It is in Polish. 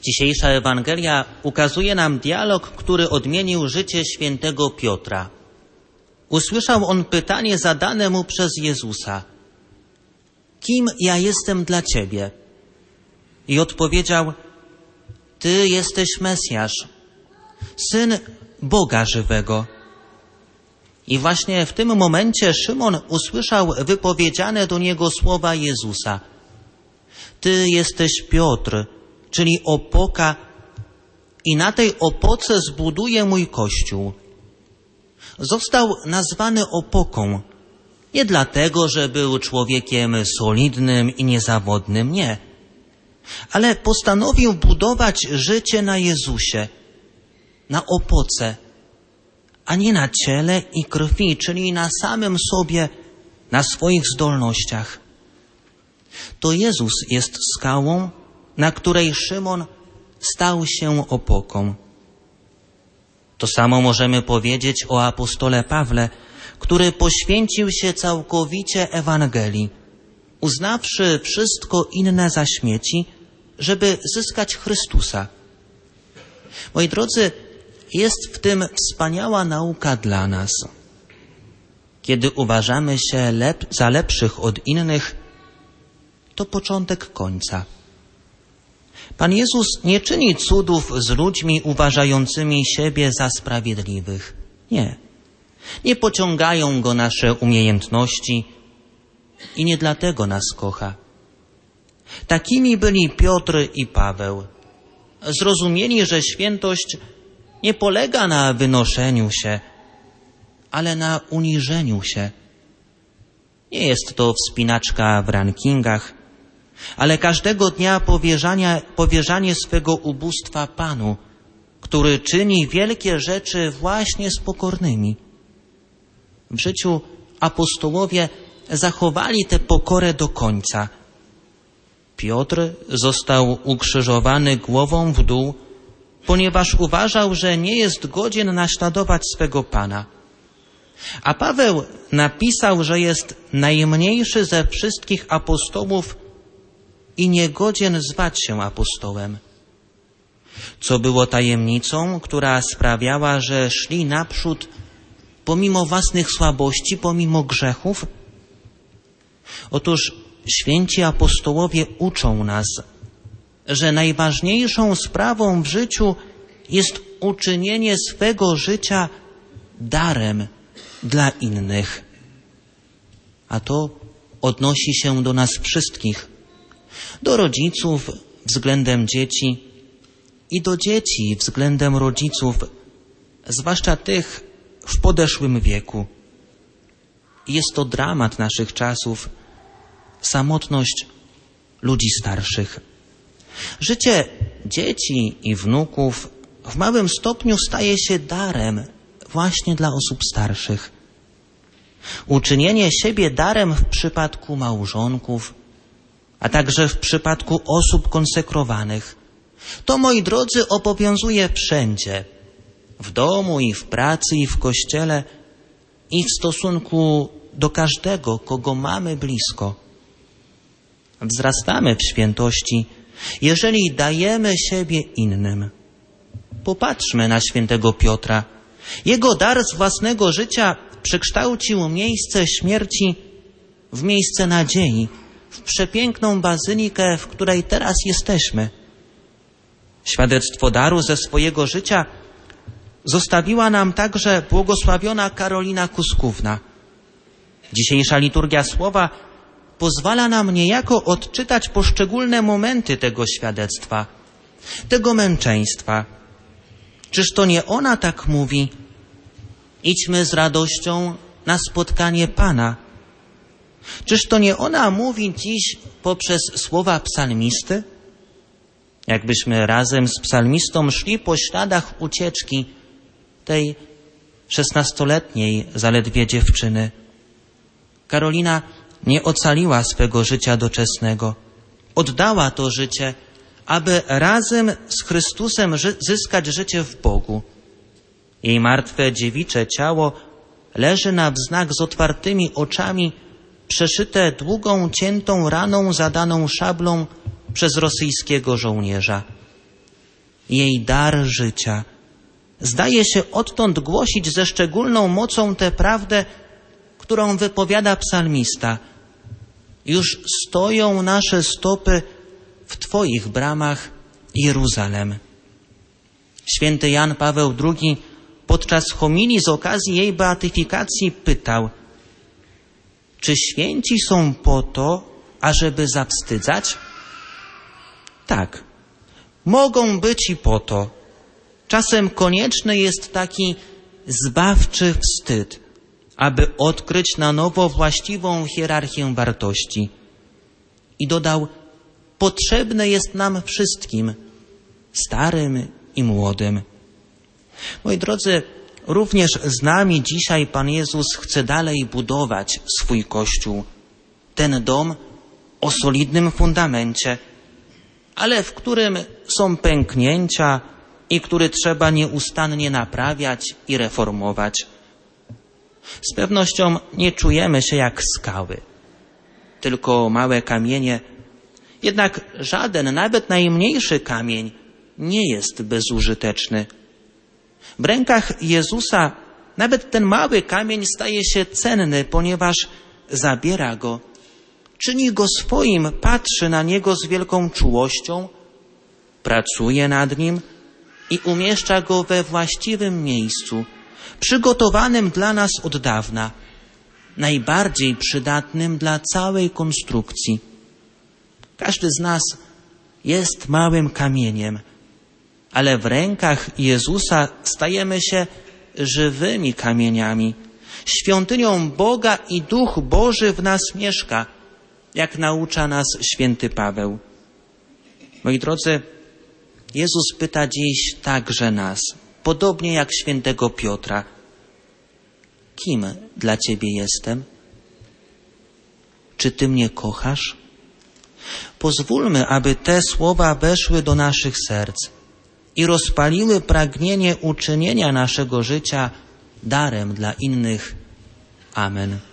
Dzisiejsza Ewangelia ukazuje nam dialog, który odmienił życie świętego Piotra. Usłyszał on pytanie zadane mu przez Jezusa: kim ja jestem dla Ciebie? I odpowiedział: Ty jesteś Mesjasz, Syn Boga żywego. I właśnie w tym momencie Szymon usłyszał wypowiedziane do niego słowa Jezusa: Ty jesteś Piotr, czyli opoka, i na tej opoce zbuduję mój Kościół. Został nazwany opoką nie dlatego, że był człowiekiem solidnym i niezawodnym, nie, ale postanowił budować życie na Jezusie, na opoce, a nie na ciele i krwi, czyli na samym sobie, na swoich zdolnościach. To Jezus jest skałą, na której Szymon stał się opoką. To samo możemy powiedzieć o apostole Pawle, który poświęcił się całkowicie Ewangelii, uznawszy wszystko inne za śmieci, żeby zyskać Chrystusa. Moi drodzy, jest w tym wspaniała nauka dla nas. Kiedy uważamy się za lepszych od innych, to początek końca. Pan Jezus nie czyni cudów z ludźmi uważającymi siebie za sprawiedliwych. Nie. Nie pociągają Go nasze umiejętności i nie dlatego nas kocha. Takimi byli Piotr i Paweł. Zrozumieli, że świętość nie polega na wynoszeniu się, ale na uniżeniu się. Nie jest to wspinaczka w rankingach, ale każdego dnia powierzanie swego ubóstwa Panu, który czyni wielkie rzeczy właśnie z pokornymi. W życiu apostołowie zachowali tę pokorę do końca. Piotr został ukrzyżowany głową w dół, ponieważ uważał, że nie jest godzien naśladować swego Pana. A Paweł napisał, że jest najmniejszy ze wszystkich apostołów i niegodzien zwać się apostołem. Co było tajemnicą, która sprawiała, że szli naprzód pomimo własnych słabości, pomimo grzechów? Otóż święci apostołowie uczą nas, że najważniejszą sprawą w życiu jest uczynienie swego życia darem dla innych. A to odnosi się do nas wszystkich, do rodziców względem dzieci i do dzieci względem rodziców, zwłaszcza tych w podeszłym wieku. Jest to dramat naszych czasów, samotność ludzi starszych. Życie dzieci i wnuków w małym stopniu staje się darem właśnie dla osób starszych. Uczynienie siebie darem w przypadku małżonków, a także w przypadku osób konsekrowanych, to, moi drodzy, obowiązuje wszędzie, w domu i w pracy i w kościele i w stosunku do każdego, kogo mamy blisko. Wzrastamy w świętości, jeżeli dajemy siebie innym. Popatrzmy na świętego Piotra. Jego dar z własnego życia przekształcił miejsce śmierci w miejsce nadziei, w przepiękną bazylikę, w której teraz jesteśmy. Świadectwo daru ze swojego życia zostawiła nam także błogosławiona Karolina Kuskówna. Dzisiejsza liturgia słowa pozwala nam niejako odczytać poszczególne momenty tego świadectwa, tego męczeństwa. Czyż to nie ona tak mówi: idźmy z radością na spotkanie Pana? Czyż to nie ona mówi dziś poprzez słowa psalmisty? Jakbyśmy razem z psalmistą szli po śladach ucieczki tej 16-letniej zaledwie dziewczyny. Karolina nie ocaliła swego życia doczesnego. Oddała to życie, aby razem z Chrystusem zyskać życie w Bogu. Jej martwe dziewicze ciało leży na wznak z otwartymi oczami, przeszyte długą, ciętą raną zadaną szablą przez rosyjskiego żołnierza. jej dar życia. Zdaje się odtąd głosić ze szczególną mocą tę prawdę, którą wypowiada psalmista. Już stoją nasze stopy w Twoich bramach, Jeruzalem. Święty Jan Paweł II podczas homilii z okazji jej beatyfikacji pytał: czy święci są po to, ażeby zawstydzać? Tak, mogą być i po to. Czasem konieczny jest taki zbawczy wstyd, aby odkryć na nowo właściwą hierarchię wartości. I dodał: potrzebne jest nam wszystkim, starym i młodym. Moi drodzy, również z nami dzisiaj Pan Jezus chce dalej budować swój Kościół. Ten dom o solidnym fundamencie, ale w którym są pęknięcia i który trzeba nieustannie naprawiać i reformować. Z pewnością nie czujemy się jak skały, tylko małe kamienie. Jednak żaden, nawet najmniejszy kamień nie jest bezużyteczny. W rękach Jezusa nawet ten mały kamień staje się cenny, ponieważ zabiera go, czyni go swoim, patrzy na niego z wielką czułością, pracuje nad nim i umieszcza go we właściwym miejscu, przygotowanym dla nas od dawna, najbardziej przydatnym dla całej konstrukcji. Każdy z nas jest małym kamieniem, ale w rękach Jezusa stajemy się żywymi kamieniami. Świątynią Boga i Duch Boży w nas mieszka, jak naucza nas święty Paweł. Moi drodzy, Jezus pyta dziś także nas, podobnie jak świętego Piotra: kim dla Ciebie jestem? Czy Ty mnie kochasz? Pozwólmy, aby te słowa weszły do naszych serc i rozpaliły pragnienie uczynienia naszego życia darem dla innych. Amen.